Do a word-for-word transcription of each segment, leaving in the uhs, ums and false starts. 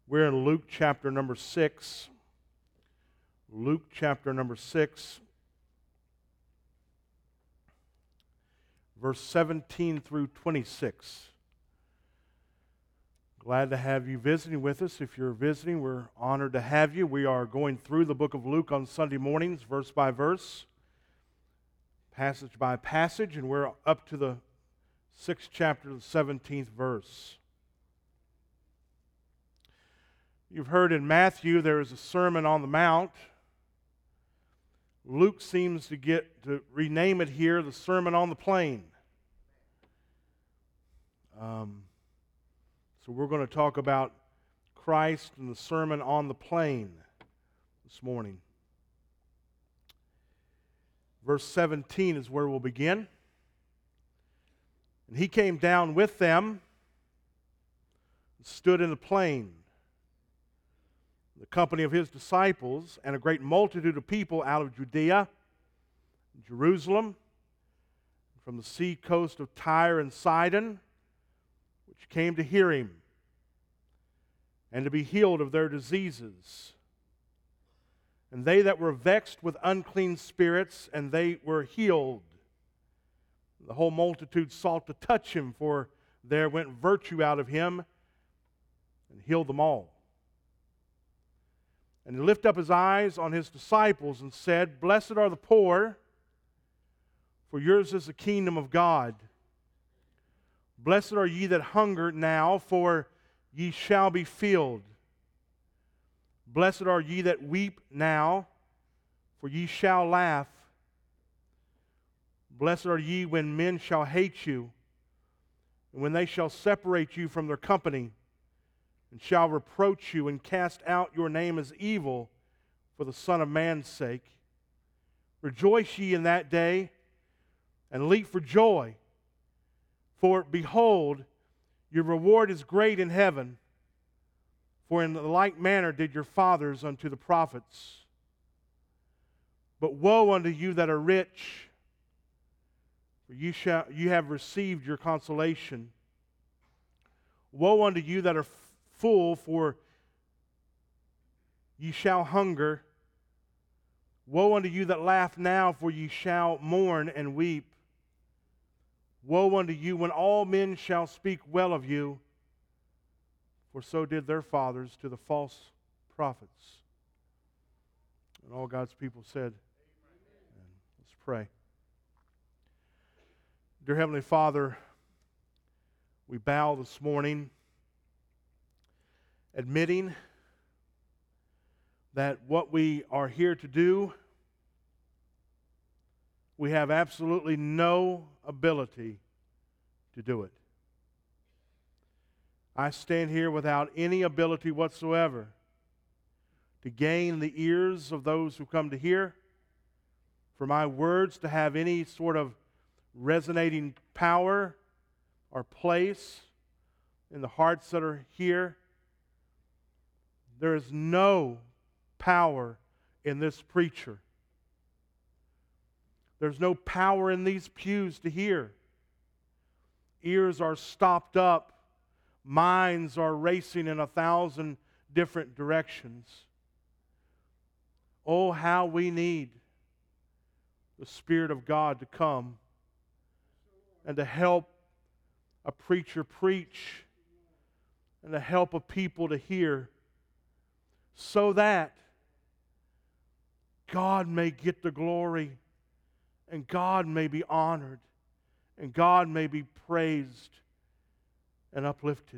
We're in Luke chapter number six. Luke chapter number six, verse seventeen through twenty-six. Glad to have you visiting with us. If you're visiting, we're honored to have you. We are going through the book of Luke on Sunday mornings, verse by verse, passage by passage, and we're up to the sixth chapter, the seventeenth verse. You've heard in Matthew there is a Sermon on the Mount. Luke seems to get to rename it here the Sermon on the Plain. Um, so we're going to talk about Christ and the Sermon on the Plain this morning. Verse seventeen is where we'll begin. And he came down with them and stood in the plain, the company of his disciples, and a great multitude of people out of Judea, Jerusalem, from the sea coast of Tyre and Sidon, which came to hear him, and to be healed of their diseases. And they that were vexed with unclean spirits, and they were healed. The whole multitude sought to touch him, for there went virtue out of him, and healed them all. And he lifted up his eyes on his disciples and said, Blessed are the poor, for yours is the kingdom of God. Blessed are ye that hunger now, for ye shall be filled. Blessed are ye that weep now, for ye shall laugh. Blessed are ye when men shall hate you, and when they shall separate you from their company, and shall reproach you and cast out your name as evil for the Son of Man's sake. Rejoice ye in that day, and leap for joy. For behold, your reward is great in heaven, for in the like manner did your fathers unto the prophets. But woe unto you that are rich, for you shall you have received your consolation. Woe unto you that are full, for ye shall hunger. Woe unto you that laugh now, for ye shall mourn and weep. Woe unto you when all men shall speak well of you, for so did their fathers to the false prophets. And all God's people said, Amen. Let's pray. Dear Heavenly Father, we bow this morning, admitting that what we are here to do, we have absolutely no ability to do it. I stand here without any ability whatsoever to gain the ears of those who come to hear, for my words to have any sort of resonating power or place in the hearts that are here. There is no power in this preacher. There's no power in these pews to hear. Ears are stopped up. Minds are racing in a thousand different directions. Oh, how we need the Spirit of God to come and to help a preacher preach and to help a people to hear, so that God may get the glory, and God may be honored, and God may be praised and uplifted.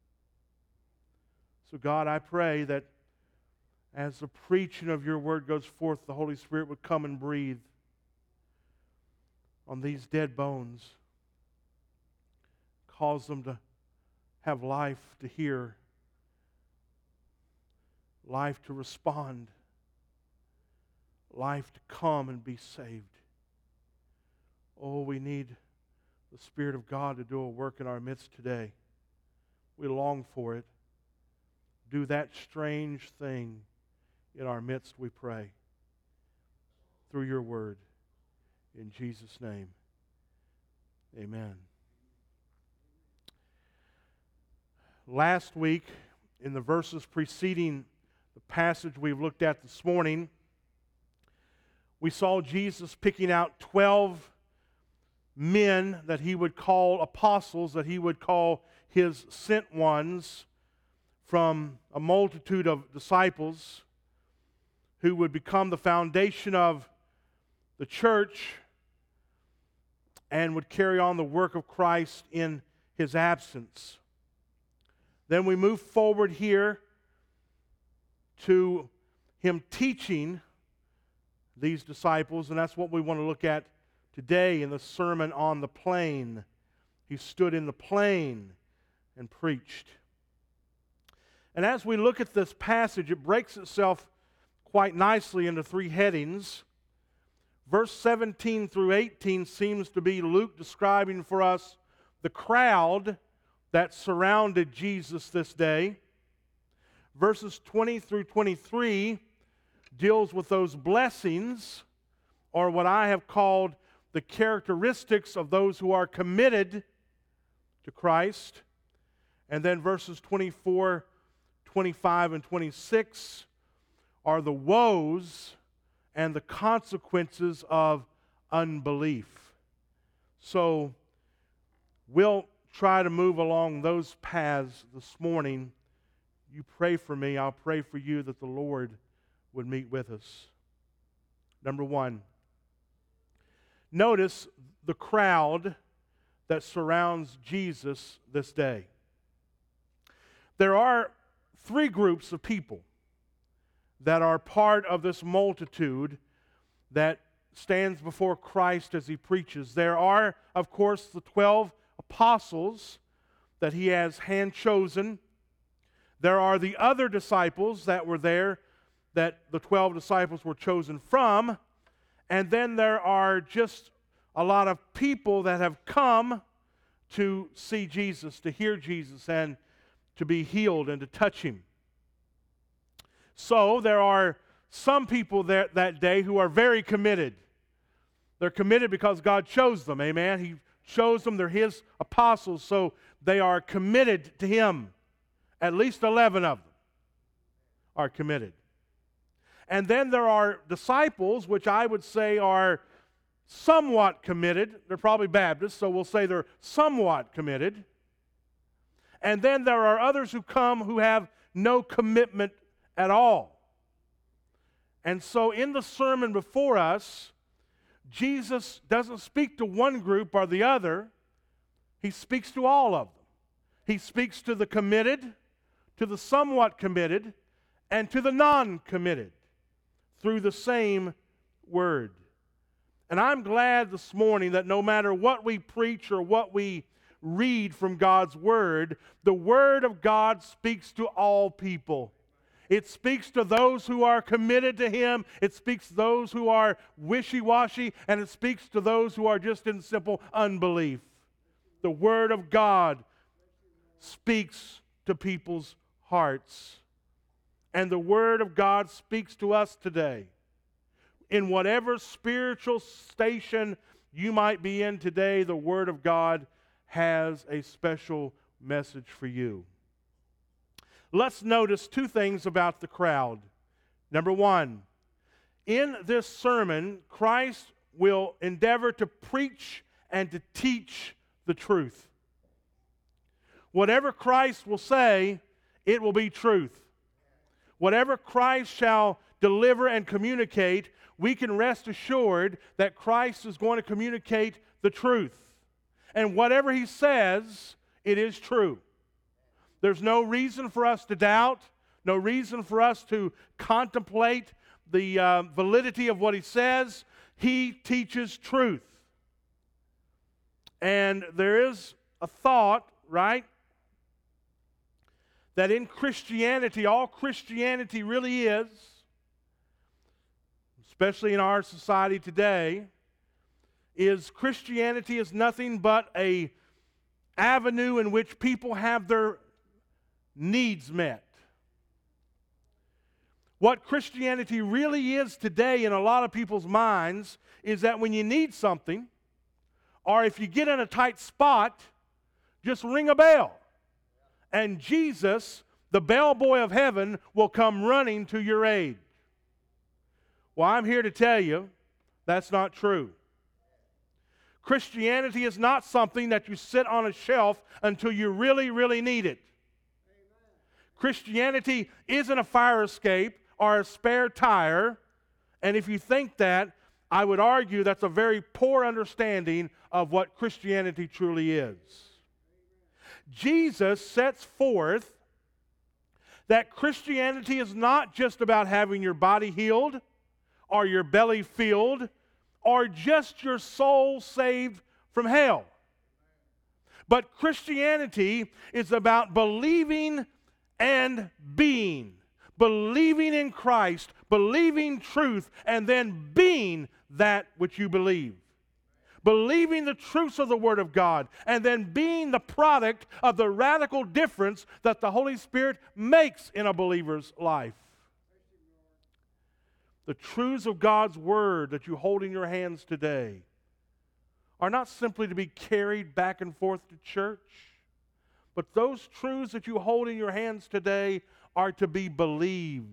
So God, I pray that as the preaching of your word goes forth, the Holy Spirit would come and breathe on these dead bones, cause them to have life to hear, life to respond, life to come and be saved. Oh, we need the Spirit of God to do a work in our midst today. We long for it. Do that strange thing in our midst, we pray, through your word. In Jesus' name, amen. Last week, in the verses preceding the passage we've looked at this morning, we saw Jesus picking out twelve men that he would call apostles, that he would call his sent ones, from a multitude of disciples who would become the foundation of the church and would carry on the work of Christ in his absence. Then we move forward here to him teaching these disciples, and that's what we want to look at today in the Sermon on the Plain. He stood in the plain and preached. And as we look at this passage, it breaks itself quite nicely into three headings. Verse seventeen through eighteen seems to be Luke describing for us the crowd that surrounded Jesus this day. Verses twenty through twenty-three deals with those blessings, or what I have called the characteristics of those who are committed to Christ. And then verses twenty-four, twenty-five, and twenty-six are the woes and the consequences of unbelief. So we'll try to move along those paths this morning. You pray for me, I'll pray for you that the Lord would meet with us. Number one, notice the crowd that surrounds Jesus this day. There are three groups of people that are part of this multitude that stands before Christ as he preaches. There are, of course, the twelve apostles that he has hand-chosen. There are the other disciples that were there that the twelve disciples were chosen from. And then there are just a lot of people that have come to see Jesus, to hear Jesus, and to be healed and to touch him. So there are some people there that day who are very committed. They're committed because God chose them, amen? He chose them, they're his apostles, so they are committed to him. At least eleven of them are committed. And then there are disciples, which I would say are somewhat committed. They're probably Baptists, so we'll say they're somewhat committed. And then there are others who come who have no commitment at all. And so in the sermon before us, Jesus doesn't speak to one group or the other. He speaks to all of them. He speaks to the committed, to the somewhat committed, and to the non-committed through the same word. And I'm glad this morning that no matter what we preach or what we read from God's word, the word of God speaks to all people. It speaks to those who are committed to him. It speaks to those who are wishy-washy, and it speaks to those who are just in simple unbelief. The word of God speaks to people's hearts. And the word of God speaks to us today. In whatever spiritual station you might be in today, the word of God has a special message for you. Let's notice two things about the crowd. Number one, in this sermon, Christ will endeavor to preach and to teach the truth. Whatever Christ will say, it will be truth. Whatever Christ shall deliver and communicate, we can rest assured that Christ is going to communicate the truth. And whatever he says, it is true. There's no reason for us to doubt, no reason for us to contemplate the uh, validity of what he says. He teaches truth. And there is a thought, right, that in Christianity, all Christianity really is, especially in our society today, is Christianity is nothing but a avenue in which people have their needs met. What Christianity really is today in a lot of people's minds is that when you need something, or if you get in a tight spot, just ring a bell. And Jesus, the bellboy of heaven will come running to your aid. Well, I'm here to tell you that's not true. Christianity is not something that you sit on a shelf until you really, really need it. Christianity isn't a fire escape or a spare tire, and if you think that, I would argue that's a very poor understanding of what Christianity truly is. Jesus sets forth that Christianity is not just about having your body healed or your belly filled or just your soul saved from hell. But Christianity is about believing and being. Believing in Christ, believing truth, and then being that which you believe. Believing the truths of the Word of God, and then being the product of the radical difference that the Holy Spirit makes in a believer's life. The truths of God's Word that you hold in your hands today are not simply to be carried back and forth to church, but those truths that you hold in your hands today are to be believed.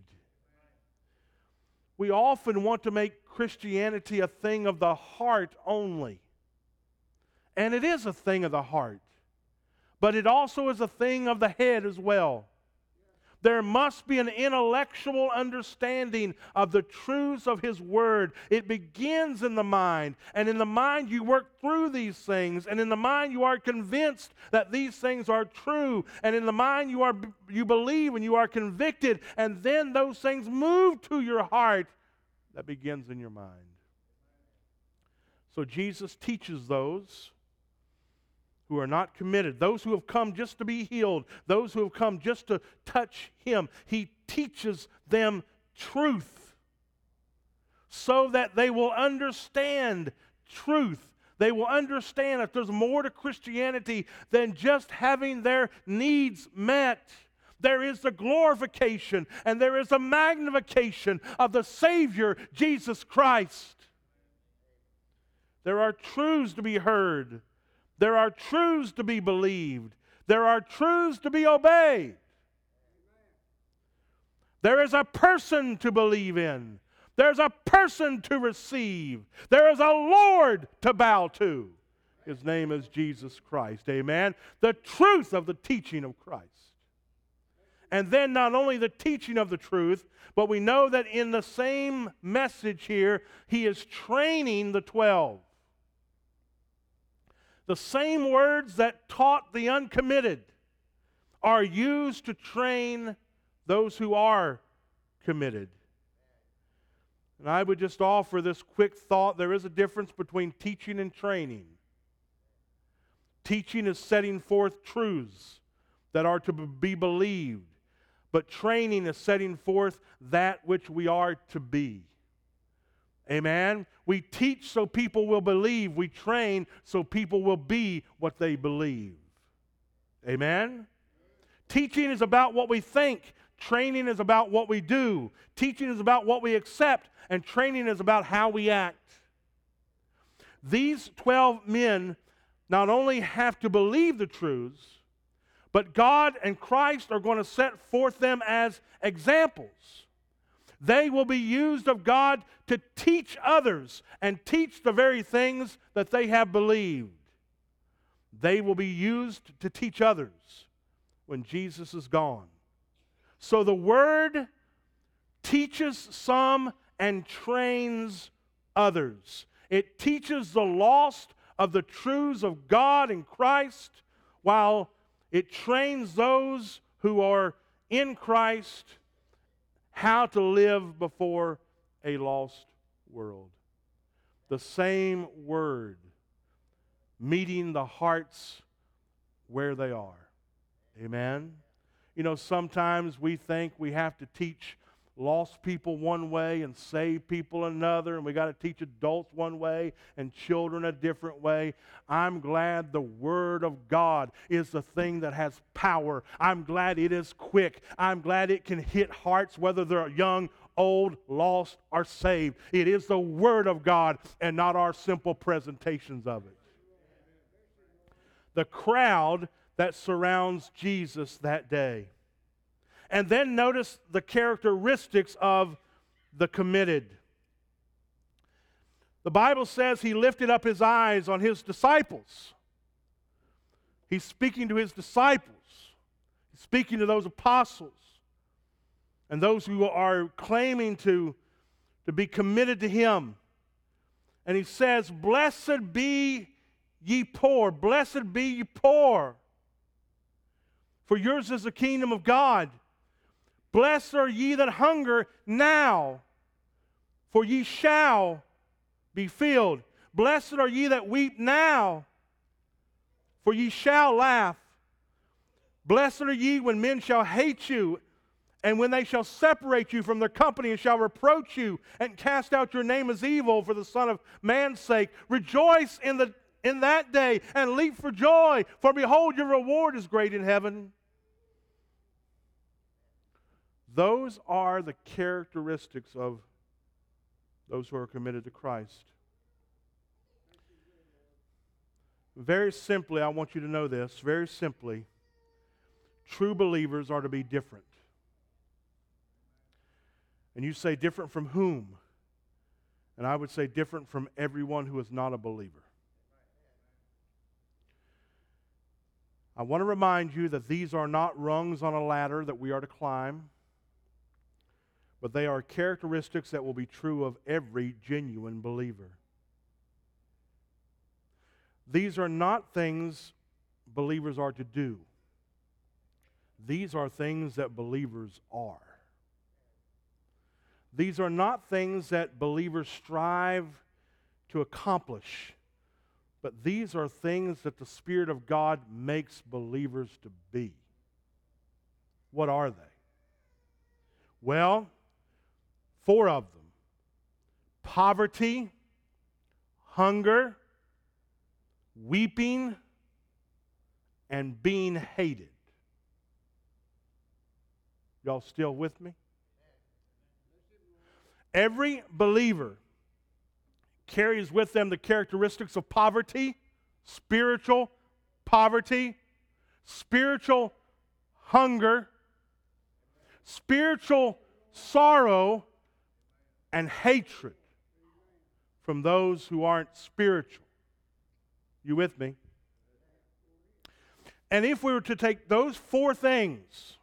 We often want to make Christianity a thing of the heart only. And it is a thing of the heart. But it also is a thing of the head as well. There must be an intellectual understanding of the truths of His Word. It begins in the mind. And in the mind you work through these things. And in the mind you are convinced that these things are true. And in the mind you are you believe and you are convicted. And then those things move to your heart. That begins in your mind. So Jesus teaches those who are not committed, those who have come just to be healed, those who have come just to touch Him. He teaches them truth so that they will understand truth. They will understand that there's more to Christianity than just having their needs met. There is the glorification and there is a magnification of the Savior, Jesus Christ. There are truths to be heard. There are truths to be believed. There are truths to be obeyed. There is a person to believe in. There's a person to receive. There is a Lord to bow to. His name is Jesus Christ. Amen. The truth of the teaching of Christ. And then not only the teaching of the truth, but we know that in the same message here, He is training the twelve. The same words that taught the uncommitted are used to train those who are committed. And I would just offer this quick thought. There is a difference between teaching and training. Teaching is setting forth truths that are to be believed, but training is setting forth that which we are to be. Amen? We teach so people will believe. We train so people will be what they believe. Amen? Teaching is about what we think. Training is about what we do. Teaching is about what we accept. And training is about how we act. These twelve men not only have to believe the truths, but God and Christ are going to set forth them as examples. They will be used of God to teach others and teach the very things that they have believed. They will be used to teach others when Jesus is gone. So the Word teaches some and trains others. It teaches the lost of the truths of God and Christ, while it trains those who are in Christ how to live before a lost world. The same Word meeting the hearts where they are. Amen? You know, sometimes we think we have to teach lost people one way and save people another, and we got to teach adults one way and children a different way. I'm glad the Word of God is the thing that has power. I'm glad it is quick. I'm glad it can hit hearts whether they're young, old, lost, or saved. It is the Word of God and not our simple presentations of it. The crowd that surrounds Jesus that day. And then notice the characteristics of the committed. The Bible says he lifted up his eyes on his disciples. He's speaking to his disciples. He's speaking to those apostles and those who are claiming to, to be committed to him. And he says, "Blessed be ye poor, blessed be ye poor, for yours is the kingdom of God. Blessed are ye that hunger now, for ye shall be filled. Blessed are ye that weep now, for ye shall laugh. Blessed are ye when men shall hate you, and when they shall separate you from their company, and shall reproach you, and cast out your name as evil for the Son of Man's sake. Rejoice in the in that day, and leap for joy, for behold, your reward is great in heaven." Those are the characteristics of those who are committed to Christ. Very simply, I want you to know this, very simply, true believers are to be different. And you say, different from whom? And I would say different from everyone who is not a believer. I want to remind you that these are not rungs on a ladder that we are to climb, but they are characteristics that will be true of every genuine believer. These are not things believers are to do. These are things that believers are. These are not things that believers strive to accomplish, but these are things that the Spirit of God makes believers to be. What are they? Well, four of them: poverty, hunger, weeping, and being hated. Y'all still with me? Every believer carries with them the characteristics of poverty, spiritual poverty, spiritual hunger, spiritual sorrow, and hatred from those who aren't spiritual. You with me? And if we were to take those four things,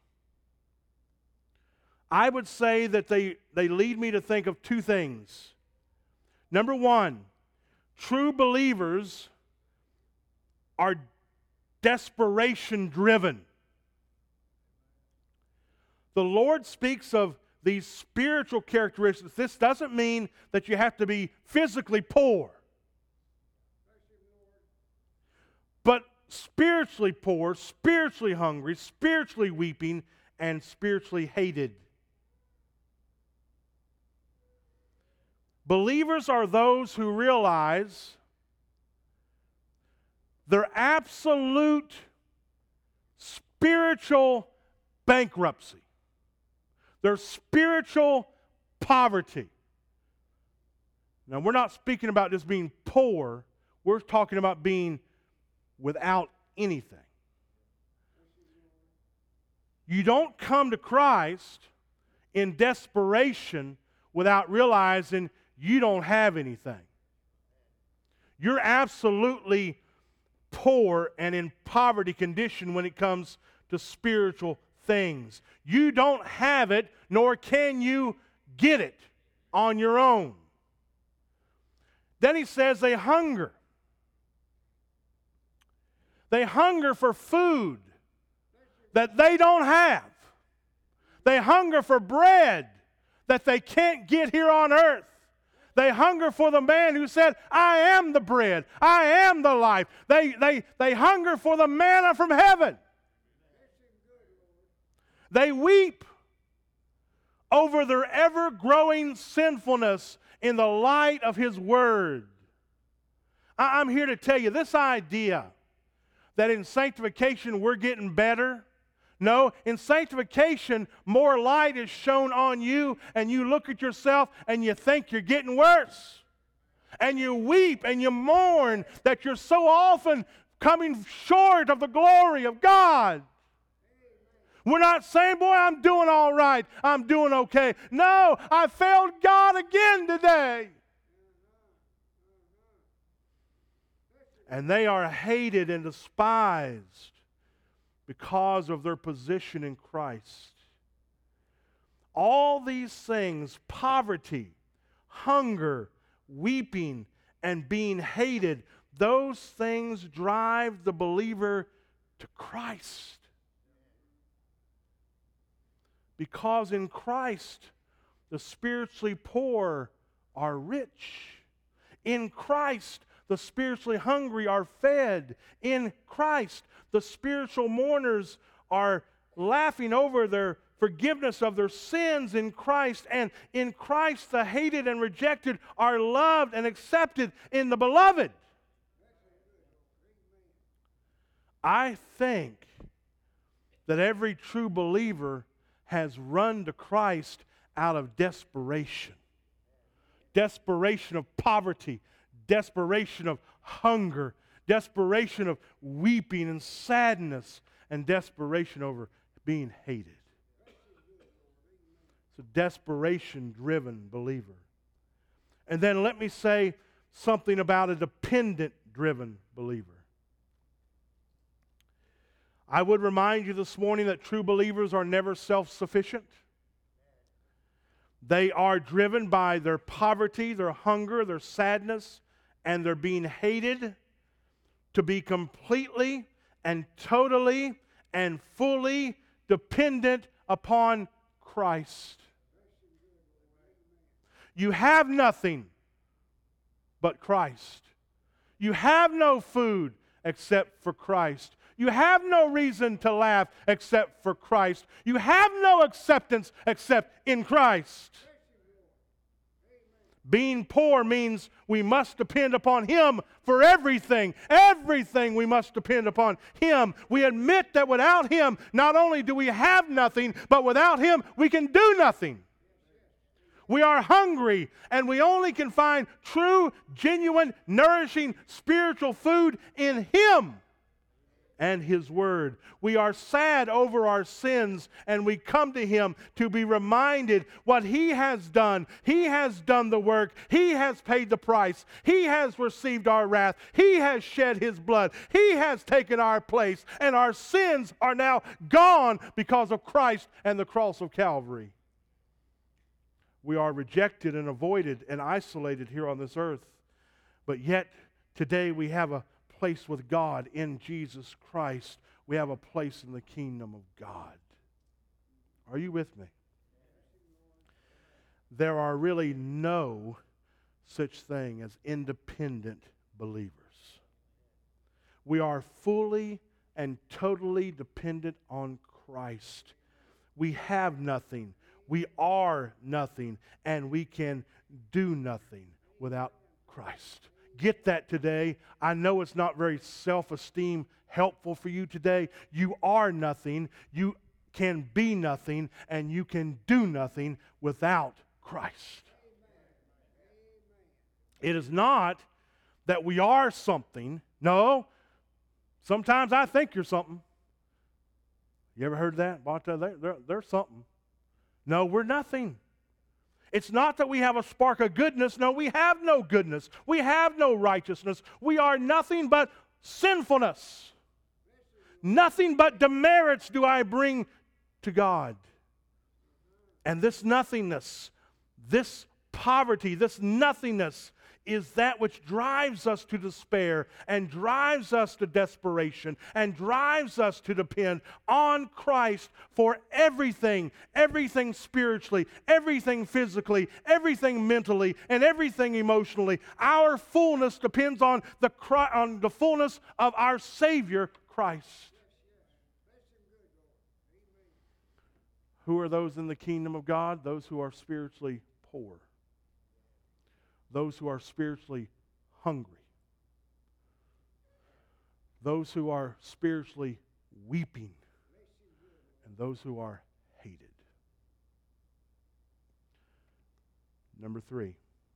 I would say that they, they lead me to think of two things. Number one, true believers are desperation-driven. The Lord speaks of these spiritual characteristics. This doesn't mean that you have to be physically poor, but spiritually poor, spiritually hungry, spiritually weeping, and spiritually hated. Believers are those who realize their absolute spiritual bankruptcy, their spiritual poverty. Now, we're not speaking about just being poor. We're talking about being without anything. You don't come to Christ in desperation without realizing you don't have anything. You're absolutely poor and in poverty condition when it comes to spiritual things. You don't have it, nor can you get it on your own. Then he says they hunger. They hunger for food that they don't have. They hunger for bread that they can't get here on earth. They hunger for the man who said, I am the bread, I am the life. They, they, they hunger for the manna from heaven. They weep over their ever-growing sinfulness in the light of His Word. I, I'm here to tell you this idea that in sanctification we're getting better. No, in sanctification, more light is shown on you, and you look at yourself and you think you're getting worse. And you weep and you mourn that you're so often coming short of the glory of God. We're not saying, boy, I'm doing all right. I'm doing okay. No, I failed God again today. And they are hated and despised because of their position in Christ. All these things, poverty, hunger, weeping, and being hated, those things drive the believer to Christ. Because in Christ, the spiritually poor are rich. In Christ, the spiritually hungry are fed. In Christ, the spiritual mourners are laughing over their forgiveness of their sins in Christ. And in Christ, the hated and rejected are loved and accepted in the beloved. I think that every true believer has run to Christ out of desperation. Desperation of poverty, desperation of hunger, desperation of weeping and sadness, and desperation over being hated. It's a desperation-driven believer. And then let me say something about a dependent-driven believer. I would remind you this morning that true believers are never self-sufficient. They are driven by their poverty, their hunger, their sadness, and their being hated to be completely and totally and fully dependent upon Christ. You have nothing but Christ. You have no food except for Christ. You have no reason to laugh except for Christ. You have no acceptance except in Christ. Being poor means we must depend upon Him for everything. Everything we must depend upon Him. We admit that without Him, not only do we have nothing, but without Him, we can do nothing. We are hungry, and we only can find true, genuine, nourishing, spiritual food in Him and His Word. We are sad over our sins, and we come to Him to be reminded what He has done. He has done the work. He has paid the price. He has received our wrath. He has shed His blood. He has taken our place, and our sins are now gone because of Christ and the cross of Calvary. We are rejected and avoided and isolated here on this earth, but yet today we have a place with God in Jesus Christ. We have a place in the kingdom of God. Are you with me? There are really no such thing as independent believers. We are fully and totally dependent on Christ. We have nothing. We are nothing, and we can do nothing without Christ. Get that today. I know it's not very self-esteem helpful for you today. You are nothing. You can be nothing, and you can do nothing without Christ. It is not that we are something. No. Sometimes I think you're something. You ever heard that? They're, they're, they're something. No, we're nothing. It's not that we have a spark of goodness. No, we have no goodness. We have no righteousness. We are nothing but sinfulness. Nothing but demerits do I bring to God. And this nothingness, this poverty, this nothingness is that which drives us to despair and drives us to desperation and drives us to depend on Christ for everything, everything spiritually, everything physically, everything mentally, and everything emotionally. Our fullness depends on the, on the fullness of our Savior, Christ. Who are those in the kingdom of God? Those who are spiritually poor. Those who are spiritually hungry. Those who are spiritually weeping. And those who are hated. Number three,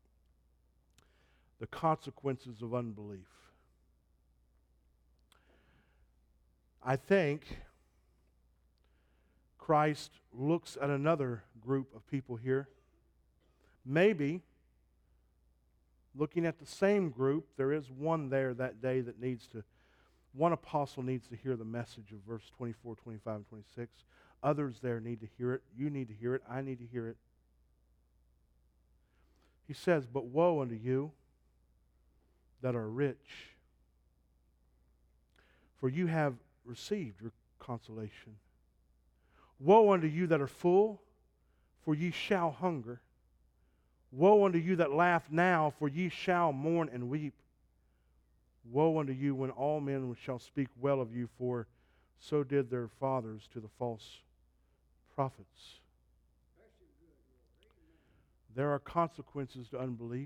the consequences of unbelief. I think Christ looks at another group of people here. Maybe, looking at the same group, there is one there that day that needs to, one apostle needs to hear the message of verse twenty-four, twenty-five, and twenty-six. Others there need to hear it. You need to hear it. I need to hear it. He says, "But woe unto you that are rich, for you have received your consolation. Woe unto you that are full, for ye shall hunger. Woe unto you that laugh now, for ye shall mourn and weep. Woe unto you when all men shall speak well of you, for so did their fathers to the false prophets." There are consequences to unbelief.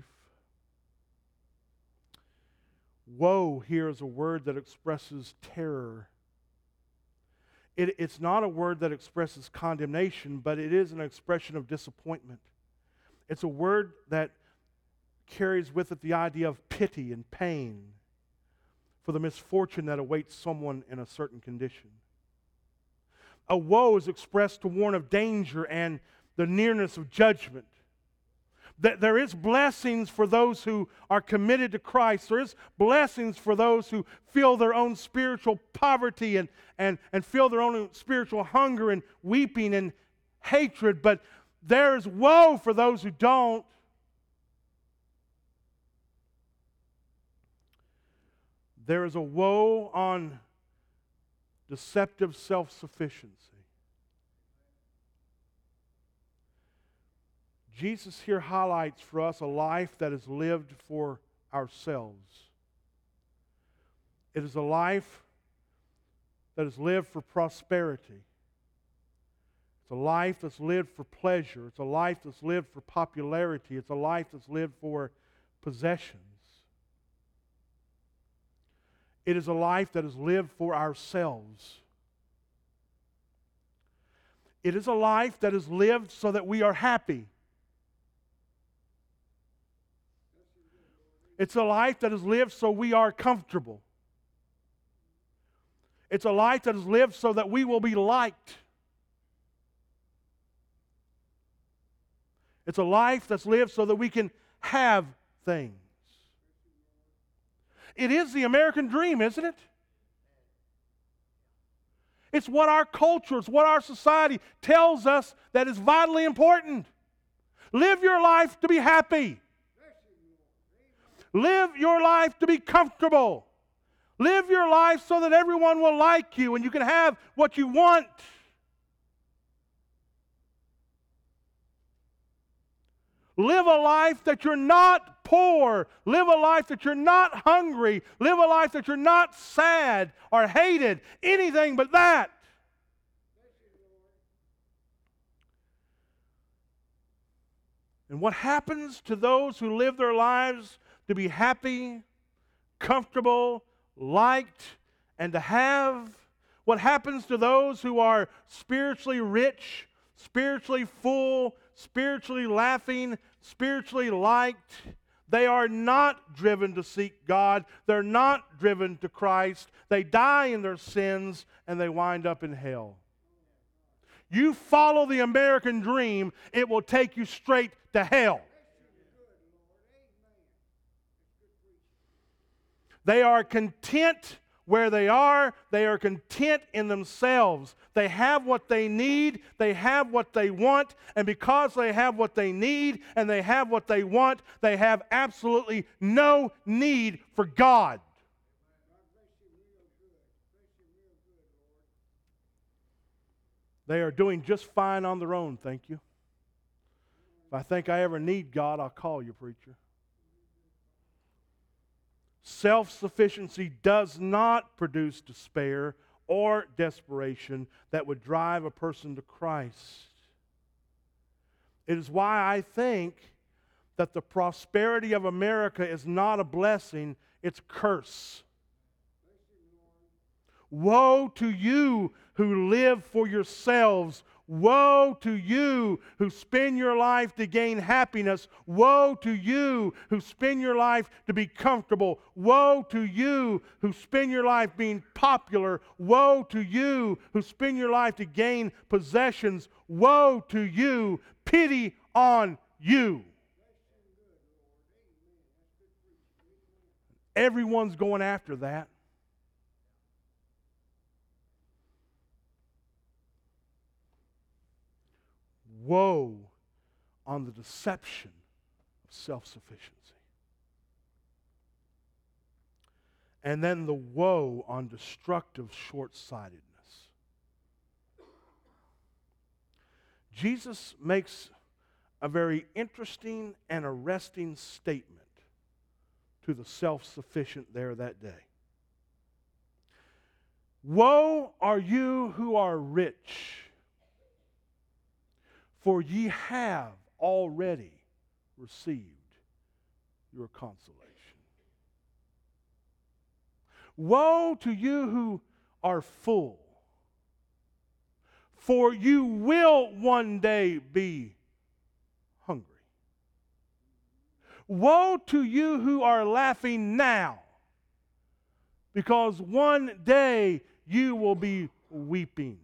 Woe here is a word that expresses terror. It, it's not a word that expresses condemnation, but it is an expression of disappointment. It's a word that carries with it the idea of pity and pain for the misfortune that awaits someone in a certain condition. A woe is expressed to warn of danger and the nearness of judgment. That there is blessings for those who are committed to Christ. There is blessings for those who feel their own spiritual poverty and, and, and feel their own spiritual hunger and weeping and hatred. But there is woe for those who don't. There is a woe on deceptive self-sufficiency. Jesus here highlights for us a life that is lived for ourselves. It is a life that is lived for prosperity. It's a life that's lived for pleasure. It's a life that's lived for popularity. It's a life that's lived for possessions. It is a life that is lived for ourselves. It is a life that is lived so that we are happy. It's a life that is lived so we are comfortable. It's a life that is lived so that we will be liked. It's a life that's lived so that we can have things. It is the American dream, isn't it? It's what our culture, it's what our society tells us that is vitally important. Live your life to be happy. Live your life to be comfortable. Live your life so that everyone will like you and you can have what you want. Live a life that you're not poor. Live a life that you're not hungry. Live a life that you're not sad or hated. Anything but that. And what happens to those who live their lives to be happy, comfortable, liked, and to have? What happens to those who are spiritually rich, spiritually full, spiritually laughing, spiritually liked? They are not driven to seek God. They're not driven to Christ. They die in their sins and they wind up in hell. You follow the American dream, it will take you straight to hell. They are content where they are. They are content in themselves. They have what they need. They have what they want. And because they have what they need and they have what they want, they have absolutely no need for God. They are doing just fine on their own, thank you. If I think I ever need God, I'll call you, preacher. Self-sufficiency does not produce despair or desperation that would drive a person to Christ. It is why I think that the prosperity of America is not a blessing, it's a curse. Woe to you who live for yourselves. Woe to you who spend your life to gain happiness. Woe to you who spend your life to be comfortable. Woe to you who spend your life being popular. Woe to you who spend your life to gain possessions. Woe to you. Pity on you. Everyone's going after that. Woe on the deception of self-sufficiency. And then the woe on destructive short-sightedness. Jesus makes a very interesting and arresting statement to the self-sufficient there that day. Woe are you who are rich, for ye have already received your consolation. Woe to you who are full, for you will one day be hungry. Woe to you who are laughing now, because one day you will be weeping.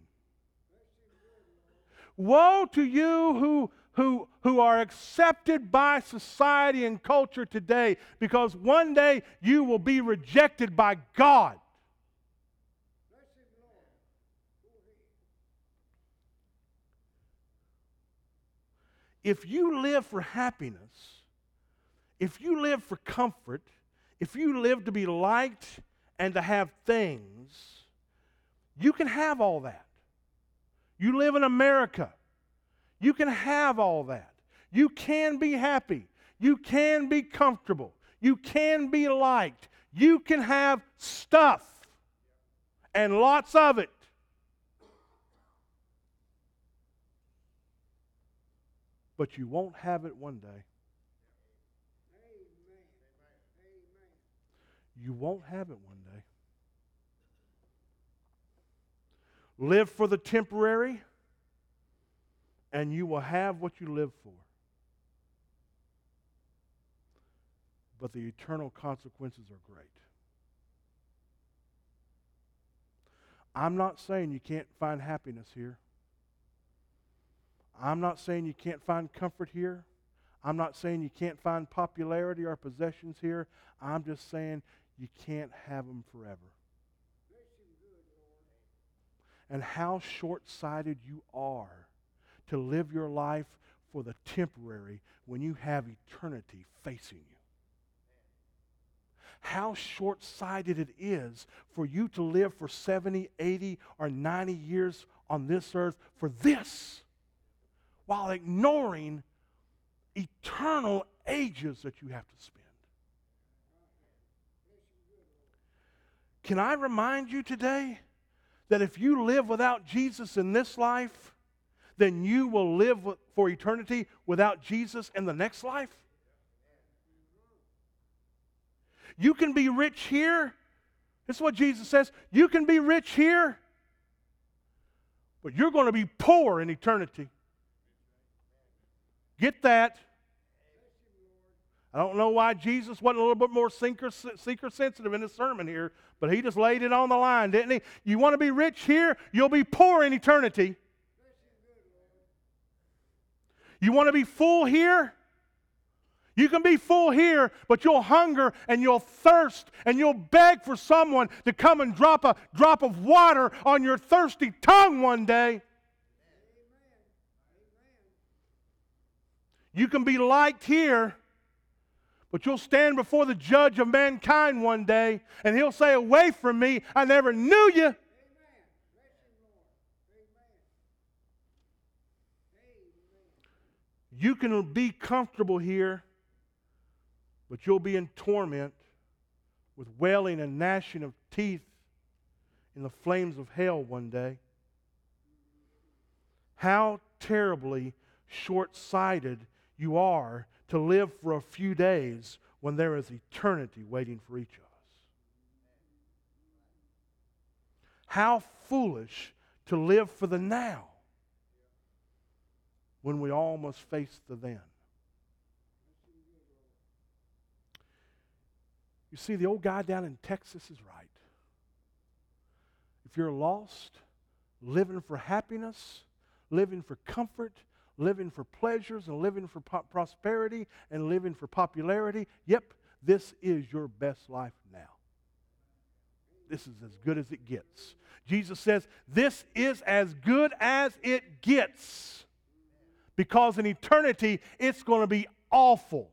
Woe to you who, who, who are accepted by society and culture today, because one day you will be rejected by God. If you live for happiness, if you live for comfort, if you live to be liked and to have things, you can have all that. You live in America. You can have all that. You can be happy. You can be comfortable. You can be liked. You can have stuff and lots of it. But you won't have it one day. You won't have it one day. Live for the temporary, and you will have what you live for. But the eternal consequences are great. I'm not saying you can't find happiness here. I'm not saying you can't find comfort here. I'm not saying you can't find popularity or possessions here. I'm just saying you can't have them forever. And how short-sighted you are to live your life for the temporary when you have eternity facing you. How short-sighted it is for you to live for seventy, eighty, or ninety years on this earth for this, while ignoring eternal ages that you have to spend. Can I remind you today that if you live without Jesus in this life, then you will live for eternity without Jesus in the next life? You can be rich here. This is what Jesus says. You can be rich here, but you're going to be poor in eternity. Get that? I don't know why Jesus wasn't a little bit more seeker, seeker sensitive in his sermon here, but he just laid it on the line, didn't he? You want to be rich here, you'll be poor in eternity. You want to be full here? You can be full here, but you'll hunger and you'll thirst and you'll beg for someone to come and drop a drop of water on your thirsty tongue one day. You can be liked here, but you'll stand before the judge of mankind one day, and he'll say, "Away from me, I never knew you." You can be comfortable here, but you'll be in torment with wailing and gnashing of teeth in the flames of hell one day. How terribly short-sighted you are to live for a few days when there is eternity waiting for each of us. How foolish to live for the now when we all must face the then. You see, the old guy down in Texas is right. If you're lost, living for happiness, living for comfort, living for pleasures, and living for po- prosperity, and living for popularity, yep, this is your best life now. This is as good as it gets. Jesus says, this is as good as it gets. Because in eternity, it's going to be awful.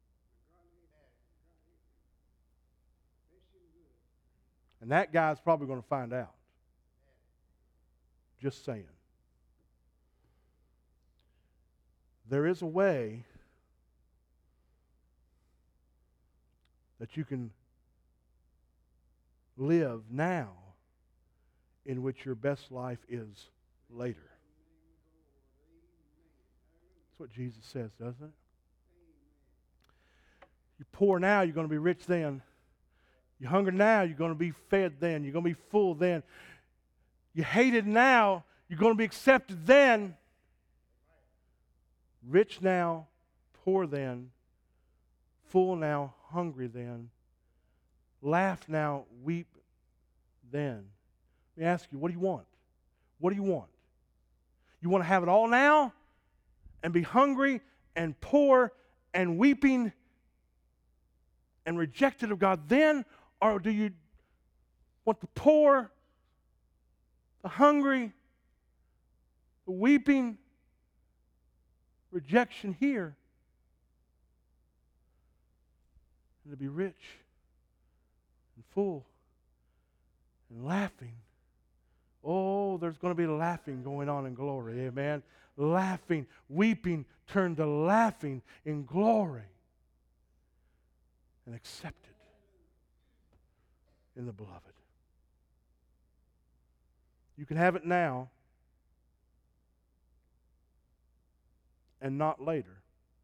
And that guy's probably going to find out. Just saying. There is a way that you can live now in which your best life is later. That's what Jesus says, doesn't it? You poor now, you're going to be rich then. You hunger now, you're going to be fed then. You're going to be full then. You hated now, you're going to be accepted then. Rich now, poor then. Full now, hungry then. Laugh now, weep then. Let me ask you, what do you want? What do you want? You want to have it all now and be hungry and poor and weeping and rejected of God then? Or do you want the poor, the hungry, the weeping, rejection here, and to be rich and full and laughing? Oh, there's going to be laughing going on in glory, amen? Laughing, weeping, turned to laughing in glory and accepted in the beloved. You can have it now and not later.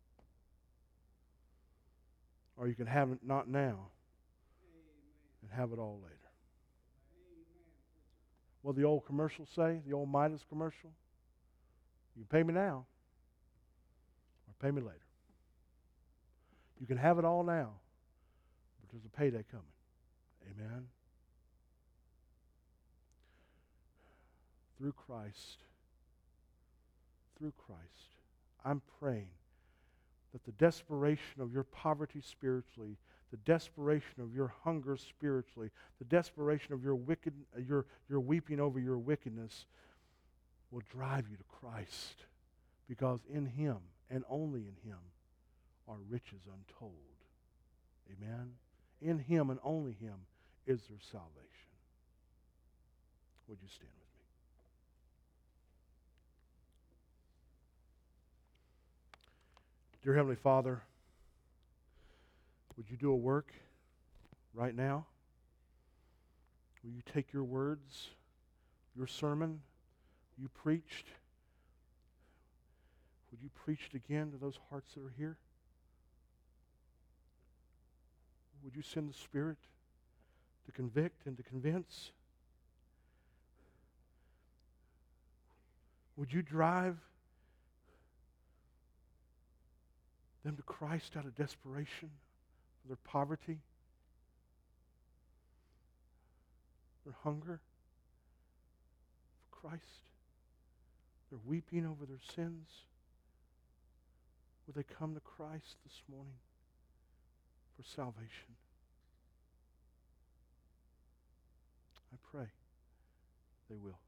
Or you can have it not now and have it all later. What the old commercials say, the old Midas commercial? You can pay me now or pay me later. You can have it all now, but there's a payday coming. Amen. Through Christ, through Christ, I'm praying that the desperation of your poverty spiritually, the desperation of your hunger spiritually, the desperation of your wicked, your, your weeping over your wickedness will drive you to Christ, because in Him and only in Him are riches untold. Amen. In Him and only Him is there salvation. Would you stand with me? Dear Heavenly Father, would you do a work right now? Will you take your words, your sermon you preached, would you preach it again to those hearts that are here? Would you send the Spirit to convict and to convince? Would you drive them to Christ out of desperation for their poverty, their hunger for Christ, their weeping over their sins? Would they come to Christ this morning for salvation? I pray they will.